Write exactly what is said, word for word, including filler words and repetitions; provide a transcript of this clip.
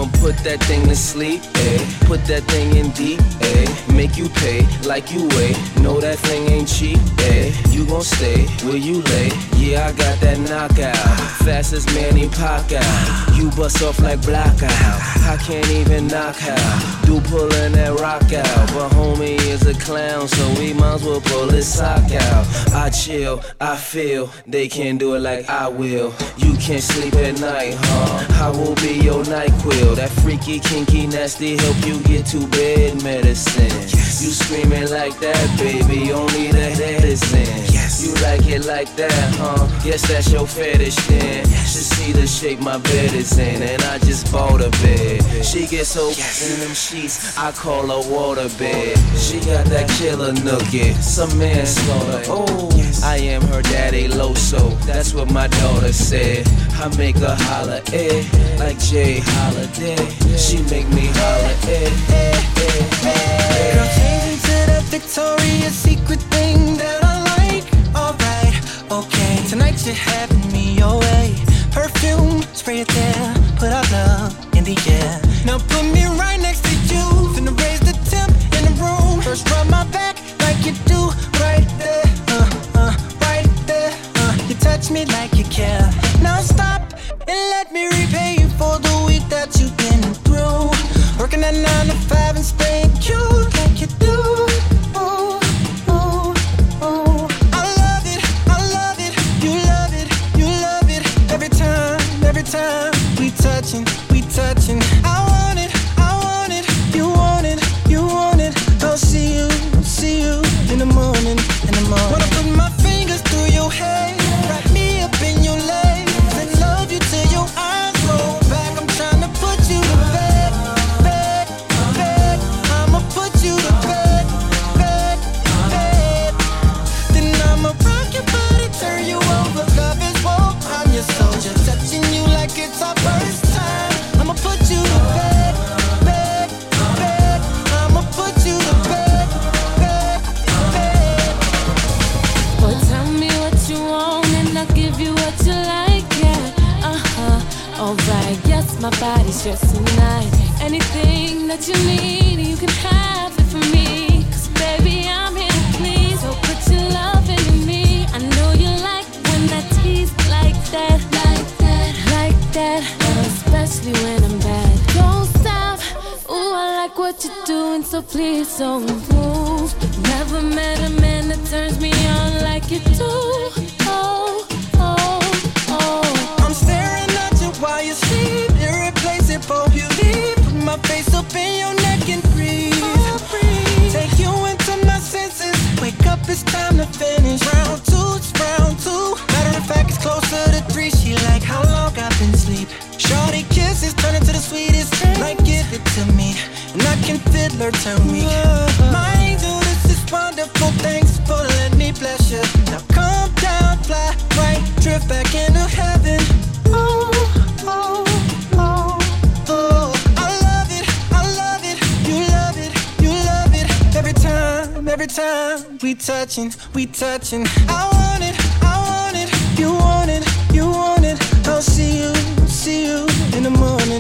I'ma put that thing to sleep, ayy. Put that thing in deep, ayy. Make you pay like you weigh. Know that thing ain't cheap, ayy. You gon' stay where you lay. Yeah, I got that knockout. Fastest Manny Pacquiao. You bust off like blackout. I can't even knock out. Do pullin' that rock out. But homie is a clown, so we might as well pull his sock out. I chill, I feel. They can't do it like I will. You can't sleep at night, huh? I will be your NyQuil. That freaky, kinky, nasty help you get to bed medicine. Yes. You screaming like that, baby, only the head is in. Yes. You like it like that, huh? Guess that's your fetish then. Yes. Should see the shape my bed is in, and I just bought a bed. She gets so yes. in them sheets, I call her water bed. She got that killer nookie, some manslaughter. Oh, yes. I am her daddy Loso, that's what my daughter said. I make her holler, eh, like Jay Holiday. She make me holler, eh, eh, eh, eh. Girl, change into that Victoria's Secret thing that I like. Alright, okay, tonight you're having me your way. Perfume, spray it there, put our love in the air. Now put me right next to you, finna raise the temp in the room. First rub my back like you do, right there, uh, uh, right there, uh. You touch me like you care. Now stop and let me repay you for the week that you've been through. Working at nine to five and staying cute like you do. Ooh, ooh, ooh. I love it, I love it, you love it, you love it. Every time, every time we touching, we touching. I want it, I want it, you want it, you want it. I'll see you, see you in the morning, in the morning. Wanna put my fingers through your hair, wrap me up in your legs, and love you till your eyes roll back. I'm trying to put you to bed, bed, bed. I'ma put you to bed, bed, bed. Then I'ma rock your body, turn you over. Love is war, I'm your soldier, touching you like it's our first time. I'ma put you to bed, bed, bed. I'ma put you to bed, bed, bed. Boy, tell me what you want and I'll give you what you like, yeah. Uh-huh, alright, yes, my body's yours tonight. Anything that you need, you can have it from me. Cause baby, I'm here to please, so put your love into me. I know you like when I tease like that, like that, like that. But especially when I'm bad. Don't stop, ooh, I like what you're doing, so please don't move. Never met a man that turns me on like you do. Oh, oh, oh. I'm staring at you while you sleep, irreplaceable beauty. Put my face up in your neck and breathe. Take you into my senses. Wake up, it's time to finish. Round two, it's round two. Matter of fact, it's closer to three. She like how long I've been asleep. Shorty kisses turn into the sweetest. Like give it to me, and I can fiddler turn weak. My angel, this is wonderful. Thanks for letting me bless you. Now come down, fly right, drift back into heaven. Oh, oh, oh, oh. I love it, I love it, you love it, you love it. Every time, every time we touching, we touching. I want it, I want it, you want it, you want it. I'll see you, see you in the morning.